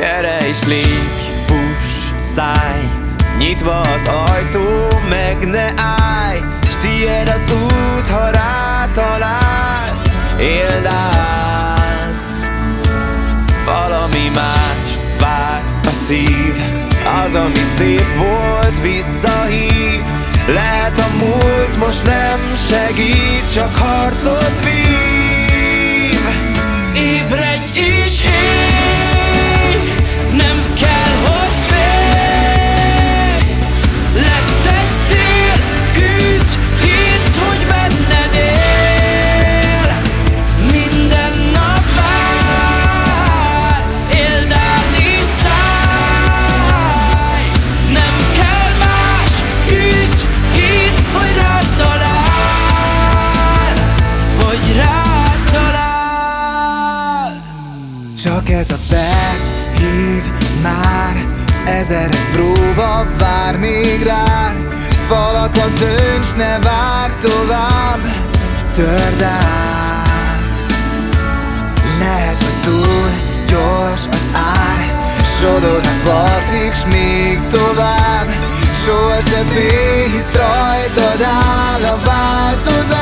Gyere és lépj, fuss, szállj, nyitva az ajtó, meg ne állj, s tiéd az út, ha rátalálsz, éld át. Valami más vár a szív, az, ami szép volt, visszahív. Lehet a múlt most nem segít, csak harcot vív. Ébredj és élj, nem kell, hogy félj. Lesz egy cél, küzdj, hidd, hogy benned él. Minden nap vár, éld át és szállj. Nem kell más, küzdj, hidd, hogy rád talál, hogy rád talál. Csak ez a perc hív már, ezer próba vár még rád. Falakon dönts, ne várj tovább, törd át. Lehet, hogy túl gyors az ár, sodor a partig, s még tovább. Sohasem félj, hisz rajtad áll a változás.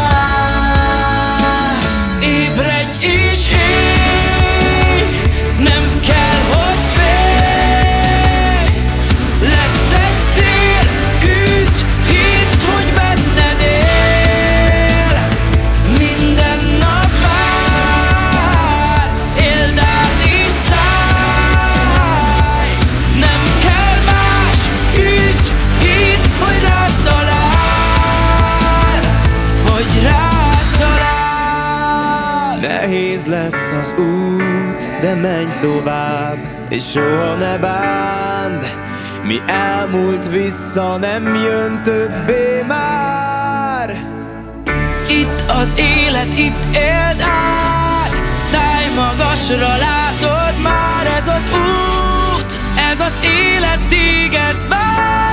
Ébredj és élj, nem kell, hogy félj. Lesz egy cél, küzdj, hidd, hogy benned él. Minden nap vár, éld át és szállj. Nem kell más, küzdj, hidd, hogy rád talál, hogy rád talál. Nehéz lesz az út, de menj tovább, és soha ne bánd. Mi elmúlt vissza, nem jön többé már. Itt az élet, itt éld át. Szállj magasra, látod már, ez az út, ez az élet téged vár.